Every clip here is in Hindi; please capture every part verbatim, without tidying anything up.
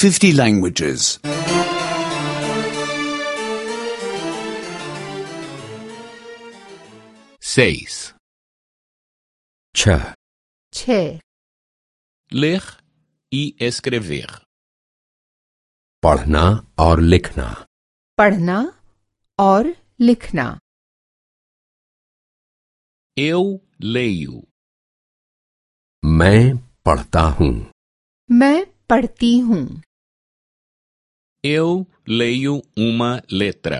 fifty languages. Seis. छह छः Ler e escrever. पढ़ना और लिखना। पढ़ना और लिखना। Eu leio. मैं पढ़ता हूँ। मैं पढ़ती हूँ। Eu leio uma letra.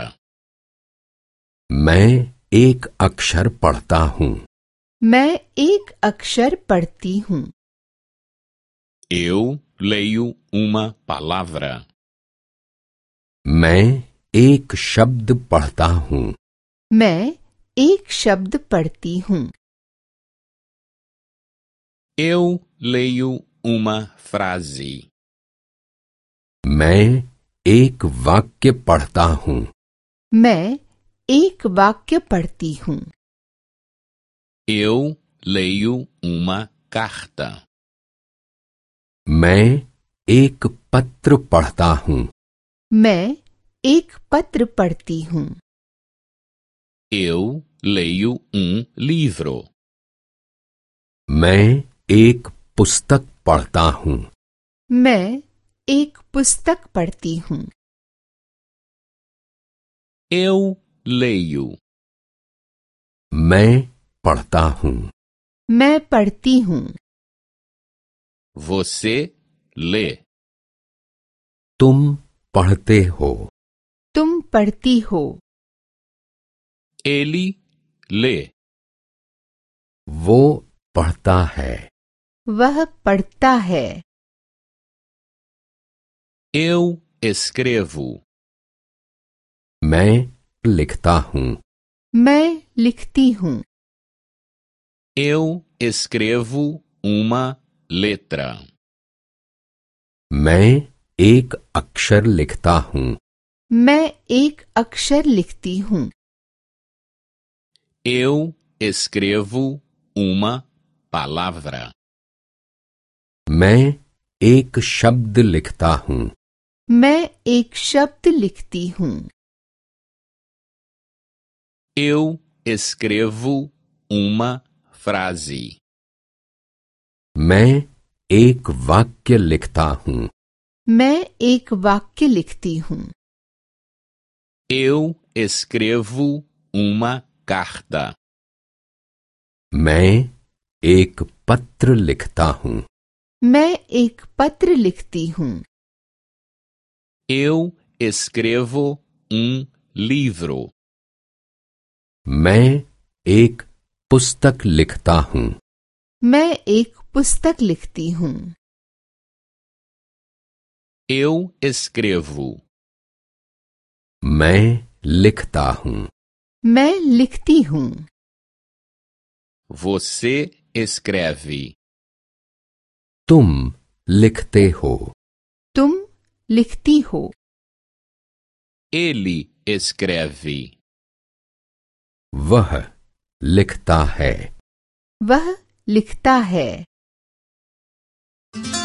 मैं एक अक्षर पढ़ता हूँ। मैं एक अक्षर पढ़ती हूँ। Eu leio uma palavra. मैं एक शब्द पढ़ता हूँ। मैं एक शब्द पढ़ती हूँ। Eu leio uma frase. मैं एक वाक्य पढ़ता हूँ। मैं एक वाक्य पढ़ती हूँ। Eu leio uma carta. मैं एक पत्र पढ़ता हूँ। मैं एक पत्र पढ़ती हूँ। Eu leio um livro. मैं एक पुस्तक पढ़ता हूँ। मैं एक पुस्तक पढ़ती हूँ। Eu leio. मैं पढ़ता हूँ। मैं पढ़ती हूँ। Você lê. तुम पढ़ते हो। तुम पढ़ती हो। Ele lê. वो पढ़ता है। वह पढ़ता है। Eu escrevo. मैं लिखता हूँ। मैं लिखती हूँ। Eu escrevo uma letra. मैं एक अक्षर लिखता हूँ। मैं एक अक्षर लिखती हूँ। Eu escrevo uma palavra. मैं एक शब्द लिखता हूँ। मैं एक शब्द लिखती हूँ। Eu escrevo uma frase. मैं एक वाक्य लिखता हूँ। मैं एक वाक्य लिखती हूँ। Eu escrevo uma carta. मैं एक पत्र लिखता हूँ। मैं एक पत्र लिखती हूँ। Eu escrevo um livro. मैं एक पुस्तक लिखता हूँ। मैं एक पुस्तक लिखती हूँ। Eu escrevo. मैं लिखता हूँ। मैं लिखती हूँ। Você escreve. तुम लिखते हो। तुम लिखती हो। Ele escreve. वह लिखता है। वह लिखता है।